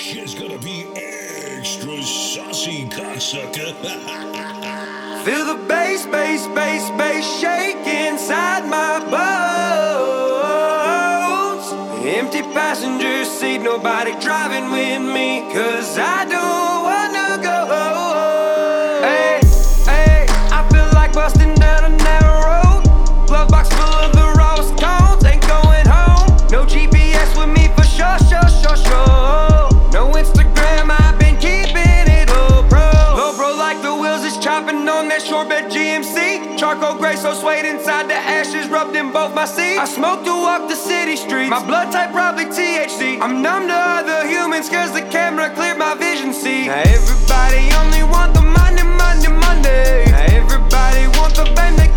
shit's gonna be extra saucy, cocksucker. Feel the bass, bass, bass, bass shake inside my bones. Empty passenger seat, nobody driving with me, 'cause I don't wanna go. Hey, hey, I feel like busting down a narrow road. Glove box full of the rawest cones, ain't going home. No GPS with me for sure, sure, sure, sure. No Instagram, I've been keeping it low, bro. Low, bro, like the wheels is chopping on that shortbed GMC. Charcoal gray, so suede inside the ashes, rubbed in both my seats. I smoke to walk the city streets. My blood type probably THC. I'm numb to other humans, 'cause the camera cleared my vision, see. Now everybody only want the money, money, money. Now everybody want the fame, they